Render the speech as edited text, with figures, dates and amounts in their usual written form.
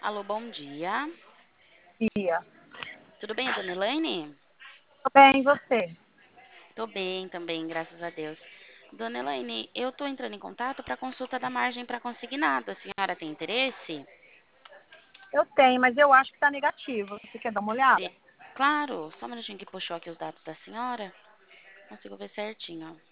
Alô, bom dia. Dia. Tudo bem, dona Elaine? Tudo bem, e você? Tô bem também, graças a Deus. Dona Elaine, eu tô entrando em contato para consulta da margem para consignado. A senhora tem interesse? Eu tenho, mas eu acho que está negativo. Você quer dar uma olhada? Claro, só um minutinho que puxou aqui os dados da senhora. Consigo ver certinho.